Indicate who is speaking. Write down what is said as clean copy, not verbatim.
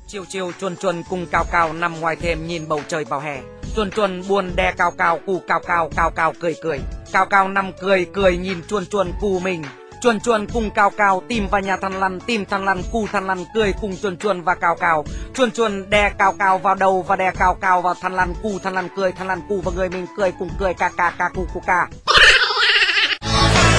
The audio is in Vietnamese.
Speaker 1: Chiều chiều chuồn chuồn cùng Cao Cao nằm ngoài thềm nhìn bầu trời vào hè. Chuồn chuồn buồn đe Cao Cao, cù Cao Cao, Cao Cao cười cười. Cao Cao nằm cười cười nhìn chuồn chuồn cù mình. Chuồn chuồn cùng Cao Cao tìm vào nhà thằn lằn, tìm thằn lằn, cù thằn lằn cười cùng chuồn chuồn và Cao Cao. Chuồn chuồn đè Cao Cao vào đầu và đè Cao Cao vào thằn lằn, cù thằn lằn cười, thằn lằn cù và người mình cười cùng cười ca ca ca cu cu ca.